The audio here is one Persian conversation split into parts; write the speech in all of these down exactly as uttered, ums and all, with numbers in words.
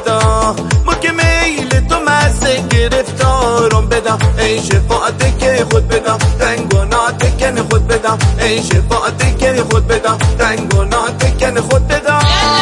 بدا، ما که میل تو مزه گرفتارم بدا. ای شفاعت که خود بدا، رنگ و ناتکن خود بدا. ای شفاعت که خود بدا، رنگ و ناتکن خود بدا.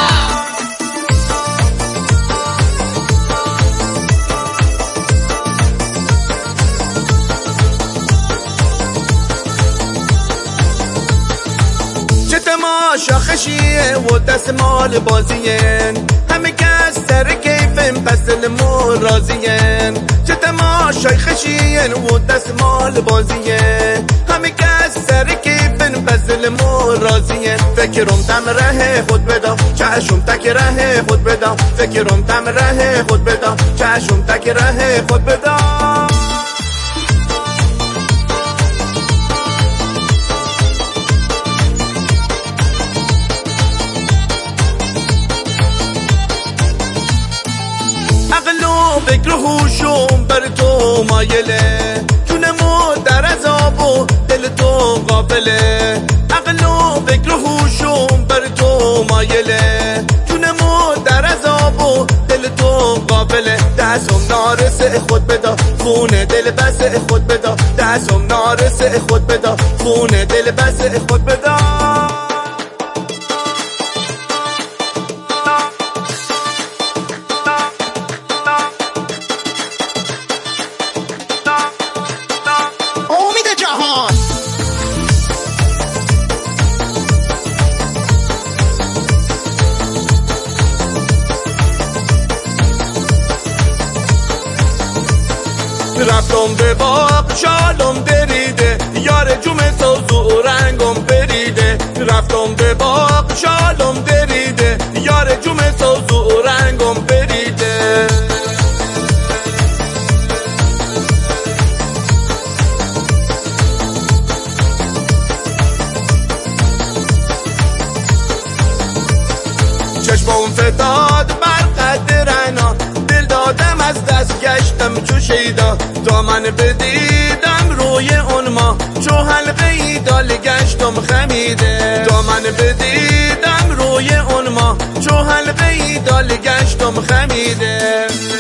تماشا خشیه و دستمال بازیه، همه کس سر کیفن پس دلمون راضیه. چه تماشای خشیه و دستمال بازیه، همه کس سر کیفن پس دلمون راضیه. فکرم تم ره خود بدا، چشم تک ره خود بدا. فکرم تم ره خود بدا، چشم تک ره خود بدا. فکر و هوشم بر تو مایله، جونمو در عذاب و دل تو غافله. عقل و فکر و هوشم بر تو مایله، جونمو در عذاب و دل تو غافله. دستم نارسه خود بدا، خون دل بسه خود بدا. دستم نارسه خود بدا، خون دل بسه خود بدا. رفتم به باغ شالم دریده، یار جمعه ساز و رنگم بریده. رفتم به باغ شالم دریده، یار جمعه ساز و رنگم بریده. چشمم فتاد بر قد رعنا، دل دادم از دست گشتم چو شیدا. دامن بدیدم روی اون ما، چو حلقه ای دال گشتم خمیده. دامن بدیدم روی اون ما، چو حلقه ای دال گشتم خمیده.